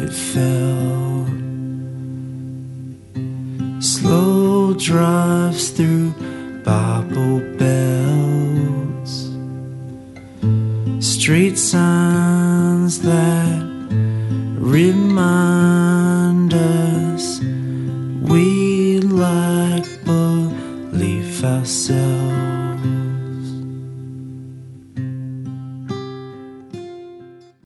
it felt. Slow drives through Bible Belts, street signs that remind us we like believe ourselves.